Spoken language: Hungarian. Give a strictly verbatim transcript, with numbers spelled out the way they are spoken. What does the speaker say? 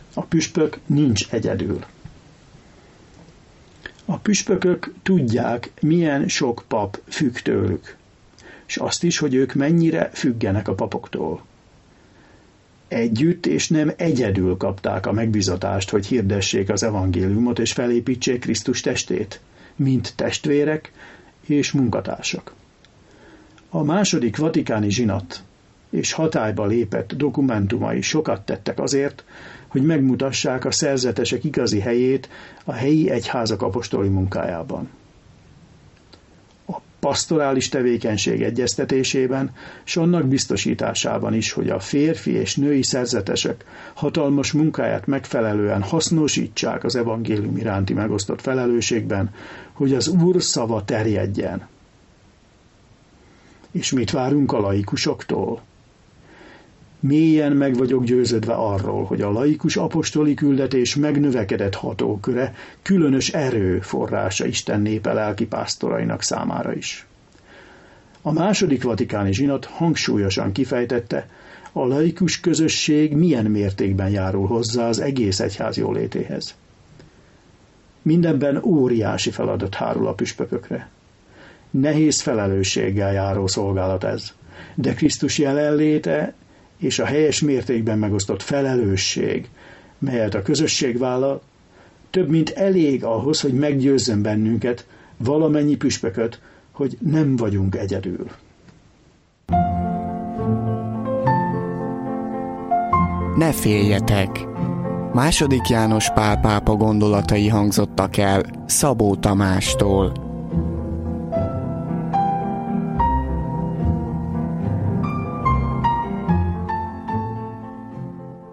A püspök nincs egyedül. A püspökök tudják, milyen sok pap függ tőlük, és azt is, hogy ők mennyire függenek a papoktól. Együtt és nem egyedül kapták a megbízatást, hogy hirdessék az evangéliumot és felépítsék Krisztus testét, mint testvérek és munkatársak. A második vatikáni zsinat és hatályba lépett dokumentumai sokat tettek azért, hogy megmutassák a szerzetesek igazi helyét a helyi egyházak apostoli munkájában. A pastorális tevékenység egyeztetésében, s annak biztosításában is, hogy a férfi és női szerzetesek hatalmas munkáját megfelelően hasznosítsák az evangélium iránti megosztott felelősségben, hogy az Úr szava terjedjen. És mit várunk a laikusoktól? Mélyen meg vagyok győződve arról, hogy a laikus apostoli küldetés megnövekedett hatóköre különös erő forrása Isten népe lelkipásztorainak számára is. A második vatikáni zsinat hangsúlyosan kifejtette, a laikus közösség milyen mértékben járul hozzá az egész egyház jólétéhez. Mindenben óriási feladat hárul a püspökökre. Nehéz felelősséggel járó szolgálat ez, de Krisztus jelenléte és a helyes mértékben megosztott felelősség, melyet a közösség vállal, több mint elég ahhoz, hogy meggyőzzön bennünket, valamennyi püspököt, hogy nem vagyunk egyedül. Ne féljetek! Második János Pál pápa gondolatai hangzottak el Szabó Tamástól.